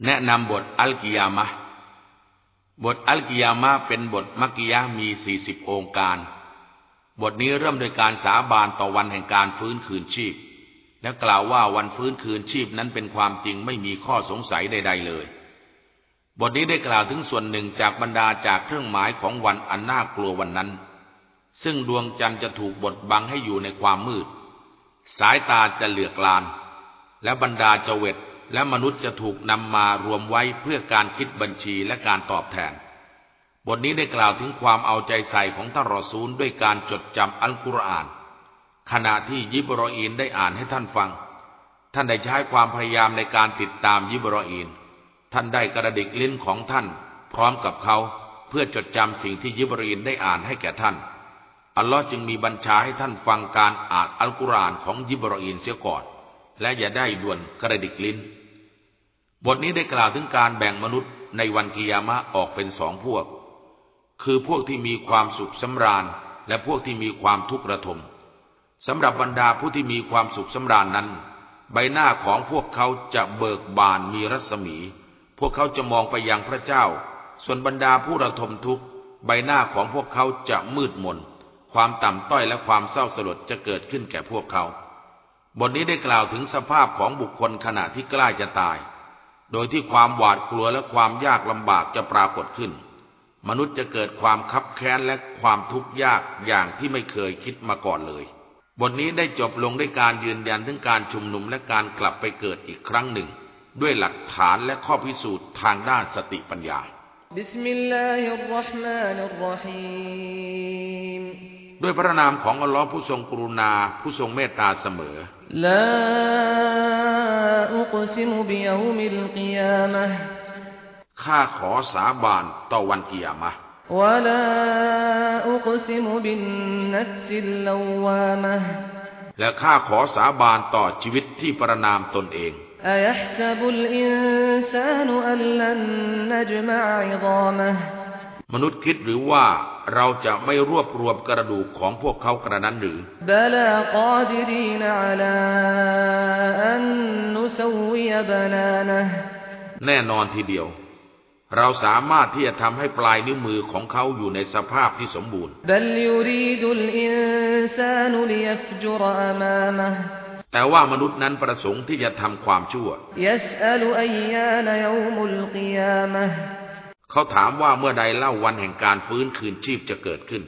แนะนำบทอัลกิยามะห์บทอัลกิยามะห์เป็นบทมักกิยะห์มี40องค์การบทนี้เริ่มโดยการสาบานต่อวันแห่งการฟื้นคืนชีพและกล่าวว่าวันฟื้นคืนชีพนั้นเป็นความจริงไม่มีข้อสงสัยใดๆเลยบทนี้ได้กล่าวถึงส่วนหนึ่งจากบรรดาจากเครื่องหมายของวันอันน่ากลัววันนั้นซึ่งดวงจันทร์จะถูกบดบังให้อยู่ในความมืดสายตาจะเหลือกลานและบรรดาจเวตและมนุษย์จะถูกนำมารวมไว้เพื่อการคิดบัญชีและการตอบแทนบทนี้ได้กล่าวถึงความเอาใจใส่ของท่านรอซูลด้วยการจดจำอัลกุรอานขณะที่ยิบรออีนได้อ่านให้ท่านฟังท่านได้ใช้ความพยายามในการติดตามยิบรออีนท่านได้กระดิกลิ้นของท่านพร้อมกับเขาเพื่อจดจำสิ่งที่ยิบรออีนได้อ่านให้แก่ท่านอัลลอฮ์จึงมีบัญชาให้ท่านฟังการอ่านอัลกุรอานของยิบรออีนเสียก่อนและอย่าได้ด่วนกระดิกลิ้นบทนี้ได้กล่าวถึงการแบ่งมนุษย์ในวันกิยามะห์ออกเป็นสองพวกคือพวกที่มีความสุขสำราญและพวกที่มีความทุกข์ระทมสำหรับบรรดาผู้ที่มีความสุขสำราญนั้นใบหน้าของพวกเขาจะเบิกบานมีรัศมีพวกเขาจะมองไปยังพระเจ้าส่วนบรรดาผู้ระทมทุกข์ใบหน้าของพวกเขาจะมืดมนความต่ำต้อยและความเศร้าสลดจะเกิดขึ้นแก่พวกเขาบทนี้ได้กล่าวถึงสภาพของบุคคลขณะที่ใกล้จะตายโดยที่ความหวาดกลัวและความยากลำบากจะปรากฏขึ้นมนุษย์จะเกิดความคับแค้นและความทุกข์ยากอย่างที่ไม่เคยคิดมาก่อนเลยบทนี้ได้จบลงด้วยการยืนยันถึงการชุมนุมและการกลับไปเกิดอีกครั้งหนึ่งด้วยหลักฐานและข้อพิสูจน์ทางด้านสติปัญญาบิสมิลลาฮิรเราะห์มานิรเราะฮีมด้วยพระนามของอัลลอฮ์ผู้ทรงกรุณาผู้ทรงเมตตาเสมอลาอุกซิมุบิยอมิลกิยามะห์ข้าขอสาบานต่อวันกิยามะห์วะลาอุกซิมุบินนัฟซิลลาวามะห์และข้าขอสาบานต่อชีวิตที่ประนามตนเองอะยัฮซะบุลอินซานุอัลลันนัจมะออิฎามะห์มนุษย์คิดหรือว่าเราจะไม่รวบรวมกระดูกของพวกเขากระนั้นหรือบะลากอดิรีนอะลาอันนุซววิยบนานะห์แน่นอนทีเดียวเราสามารถที่จะทำให้ปลายนิ้วมือของเขาอยู่ในสภาพที่สมบูรณ์บัลยูรีดุลอินซานุลิยัฟจุรอะมามะห์แต่ว่ามนุษย์นั้นประสงค์ที่จะทำความชั่วยัสอะลุอัยยานยอมุลกิยามะห์เขาถามว่าเมื่อใดเล่าวันแห่งการฟื้นคืนชีพจะเกิดขึ้น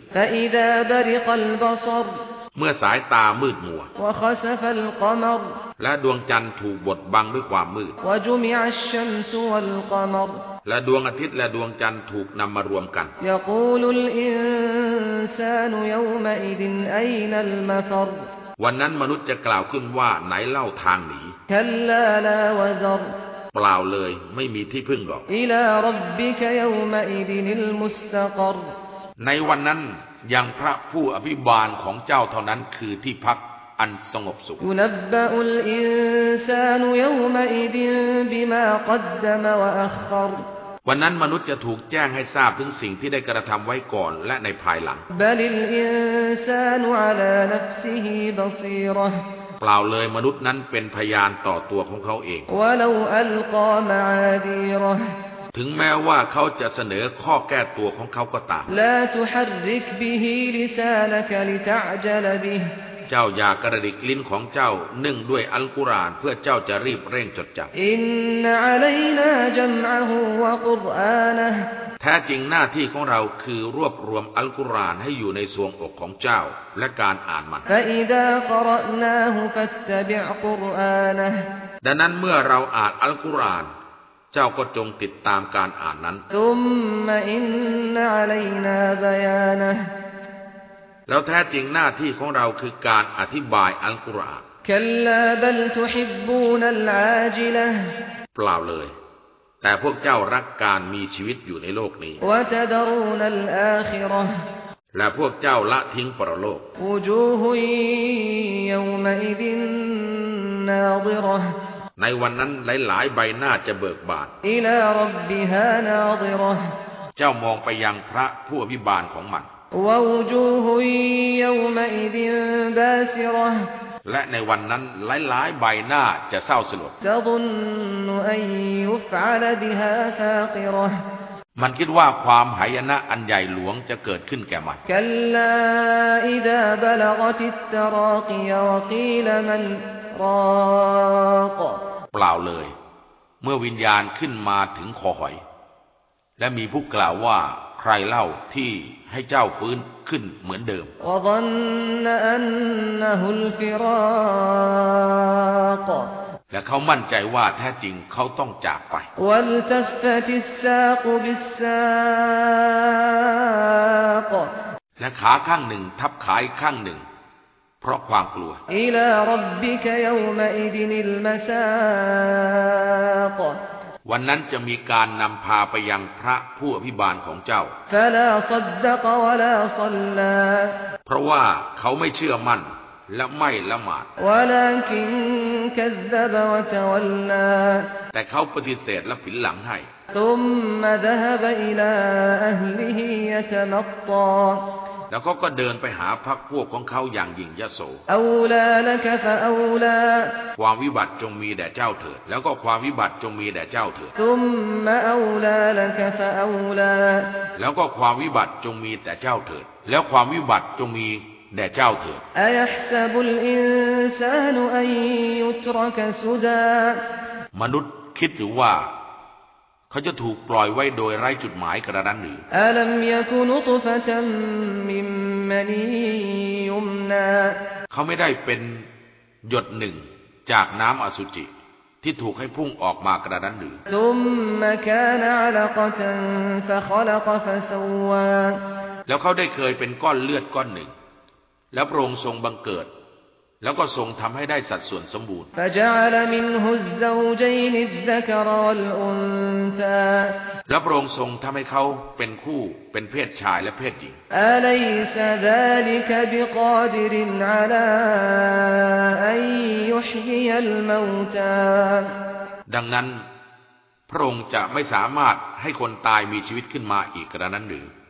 เมื่อสายตามืดมัวและดวงจันทร์ถูกบดบังด้วยความมืดและดวงอาทิตย์และดวงจันทร์ถูกนำมารวมกันวันนั้นมนุษย์จะกล่าวขึ้นว่าไหนเล่าทางหนีเปล่าเลยไม่มีที่พึ่งหรอกในวันนั้นยังพระผู้อภิบาลของเจ้าเท่านั้นคือที่พักอันสงบสุขวันนั้นมนุษย์จะถูกแจ้งให้ทราบถึงสิ่งที่ได้กระทำไว้ก่อนและในภายหลังเปล่าเลยมนุษย์นั้นเป็นพยานต่อตัวของเขาเองถึงแม้ว่าเขาจะเสนอข้อแก้ตัวของเขาก็ตามเจ้าอย่ากระดิกลิ้นของเจ้าเนื่องด้วยอัลกุรอานเพื่อเจ้าจะรีบเร่งจดจำอินนะอะลัยนาจัมอะฮูวะกุรอานะห์แท้จริงหน้าที่ของเราคือรวบรวมอัลกุรอานให้อยู่ในทรวงอกของเจ้าและการอ่านมันดังนั้นเมื่อเราอ่านอัลกุรอานเจ้าก็จงติดตามการอ่านนั้นแล้วแท้จริงหน้าที่ของเราคือการอธิบายอัลกุรอานเปล่าเลยแต่พวกเจ้ารักการมีชีวิตอยู่ในโลกนี้และพวกเจ้าละทิ้งปรโลกในวันนั้นหลายๆใบหน้าจะเบิกบานเจ้ามองไปยังพระผู้อภิบาลของมันและในวันนั้นหลายๆใบหน้าจะเศร้าสลด يفعل بها فاقرة มันคิดว่าความหายนะอันใหญ่หลวงจะเกิดขึ้นแก่มัน كلا إذا بلغت التراقي وقيل من راق เปล่าเลยเมื่อวิญญาณขึ้นมาถึงคอหอยและมีผู้กล่าวว่าใครเล่าที่ให้เจ้าฟื้นขึ้นเหมือนเดิม وظن أنه الفراق และเขามั่นใจว่าแท้จริงเขาต้องจากไป والتفت الساق بالساق และขาข้างหนึ่งทับขาอีกข้างหนึ่งเพราะความกลัว إلى ربك يومئذ المساق วันนั้นจะมีการนำพาไปยังพระผู้อภิบาลของเจ้า فلا صدق ولا صلى เพราะว่าเขาไม่เชื่อมั่นและไม่ละหมาด ولكن كذب وتولى แต่เขาปฏิเสธและผินหลังให้ ثم ذهب إلى أهله يتمطى แล้วเขาก็เดินไปหาพรรคพวกของเขาอย่างหยิ่งยโส أولى لك فأولى ความวิบัติจงมีแด่เจ้าเถิดแล้วก็ความวิบัติจงมีแด่เจ้าเถิด ثم أولى لك فأولى แล้วก็ความวิบัติจงมีแต่เจ้าเถิดแล้วความวิบัติจงมีแด่เจ้าเถิด أيحسب الإنسان أن يترك سدى มนุษย์คิดหรือว่าเขาจะถูกปล่อยไว้โดยไร้จุดหมายกระนั้นหรือ ألم يك نطفة من مني يمنى เขาไม่ได้เป็นหยดหนึ่งจากน้ำอสุจิที่ถูกให้พุ่งออกมากระนั้นหรือ ثم كان علقة فخلق فسوى แล้วเขาได้เคยเป็นก้อนเลือดก้อนหนึ่งแล้วพระองค์ทรงบังเกิดแล้วก็ทรงทำให้ได้สัดส่วนสมบูรณ์ فجعل منه الزوجين الذكر والأنثى แล้วพระองค์ทรงทำให้เขาเป็นคู่เป็นเพศชายและเพศหญิง أليس ذلك بقادر على أن يحيي الموتى ดังนั้นพระองค์จะไม่สามารถให้คนตายมีชีวิตขึ้นมาอีกกระนั้นหรือ